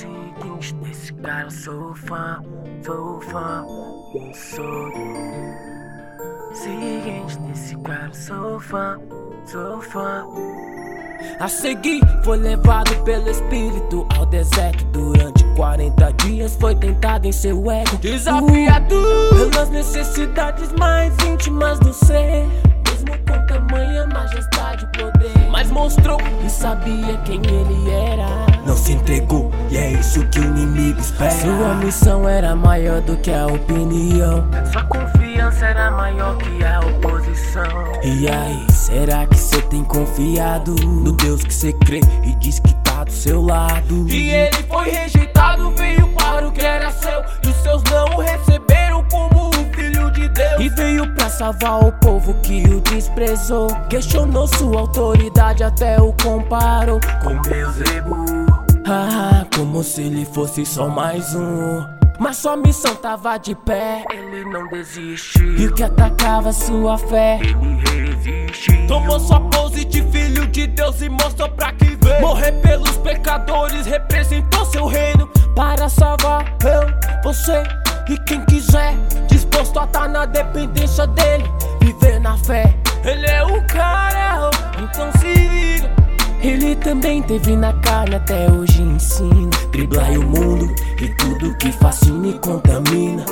Seguinte, desse cara eu sou fã, não sou. Seguinte, desse cara eu sou fã. A seguir foi levado pelo espírito ao deserto. Durante 40 dias foi tentado em seu ego, desafiado pelas necessidades mais íntimas do ser. Mesmo com tamanha majestade e poder, mas mostrou e sabia quem ele era. Não se entregou e é isso que o inimigo espera. Sua missão era maior do que a opinião, sua confiança era maior que a oposição. E aí, será que cê tem confiado no Deus que cê crê e diz que tá do seu lado? E ele foi rejeitado, veio para o que era seu, e os seus não o receberam como o filho de Deus. E veio pra salvar o povo que o desprezou, questionou sua autoridade, até o comparou com Beelzebub. Como se ele fosse só mais um. Mas sua missão tava de pé, ele não desistiu. E o que atacava sua fé, ele resistiu. Tomou sua pose de filho de Deus e mostrou pra que veio. Morrer pelos pecadores, representou seu reino para salvar eu, você e quem quiser. Disposto a estar na dependência dele, viver na fé. Ele é o cara, então se liga. Ele também teve na carne, até hoje ensina. Driblar o mundo e tudo que fascina e contamina.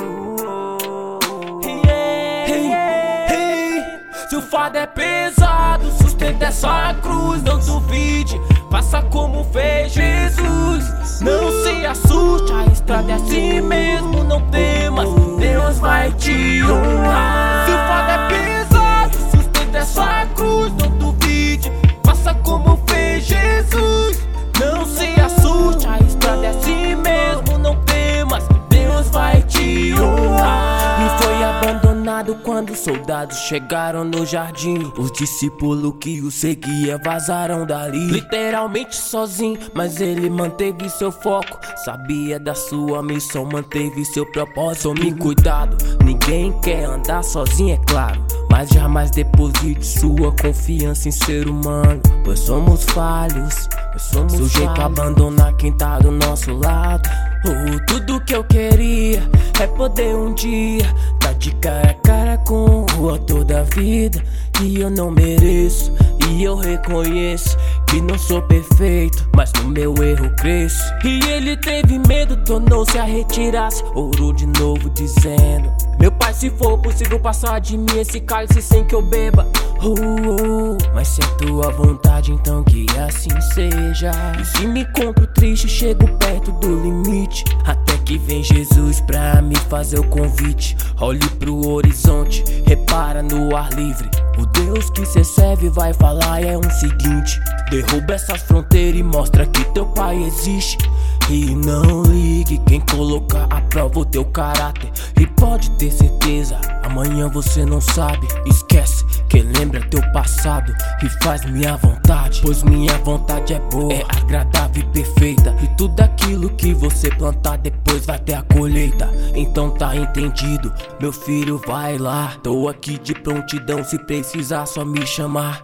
Se o fardo é pesado, sustenta essa cruz. Não duvide, faça como fez Jesus. Não se assuste, a estrada é assim mesmo. Não temas, Deus vai te honrar. Se o fardo é pesado, sustenta essa cruz. Não duvide, faça como fez Jesus. Não se assuste, a estrada é assim mesmo. Não temas, Deus vai te honrar. E foi abandonado quando os soldados chegaram no jardim. Os discípulos que o seguiam vazaram dali, literalmente sozinho, mas ele manteve seu foco. Sabia da sua missão, manteve seu propósito. Tome cuidado, ninguém quer andar sozinho, é claro, mas jamais deposite sua confiança em ser humano, pois somos falhos, sujeito a abandonar quem tá do nosso lado. Tudo que eu queria é poder um dia tá de cara a cara com o autor da vida. E eu não mereço, e eu reconheço que não sou perfeito, mas no meu erro cresço. E ele teve medo, tornou-se a retirar-se, orou de novo dizendo: meu pai, se for possível, passar de mim esse cálice sem que eu beba. Mas se é tua vontade, então que assim seja. E se me encontro triste, chego perto do limite, até que vem Jesus pra me fazer o convite. Olhe pro horizonte, repara no ar livre. O Deus que cê serve vai falar é um seguinte: derruba essas fronteiras e mostra que teu pai existe. E não ligue quem colocar à prova o teu caráter. E pode ter certeza, amanhã você não sabe. Esquece quem lembra teu passado e faz minha vontade, pois minha vontade é boa, é agradável e perfeita. E tudo aquilo que você plantar depois vai ter a colheita. Então tá entendido, meu filho, vai lá. Tô aqui de prontidão, se precisar só me chamar.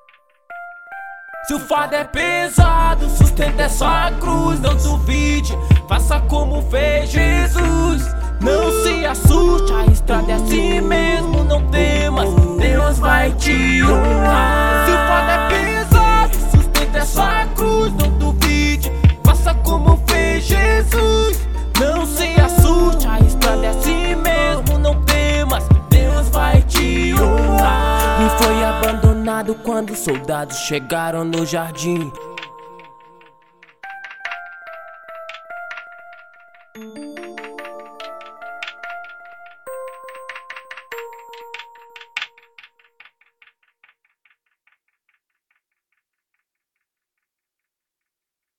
Se o fardo é pesado, sustenta essa cruz. Não duvide, faça como fez Jesus. Não se assuste, a estrada é assim mesmo. Não temas, Deus vai te honrar. Se o fardo é pesado, sustenta essa cruz. Não duvide, faça como fez Jesus. Não se assuste, a estrada é assim mesmo. Não temas, Deus vai te honrar. E foi abandonado quando os soldados chegaram no jardim.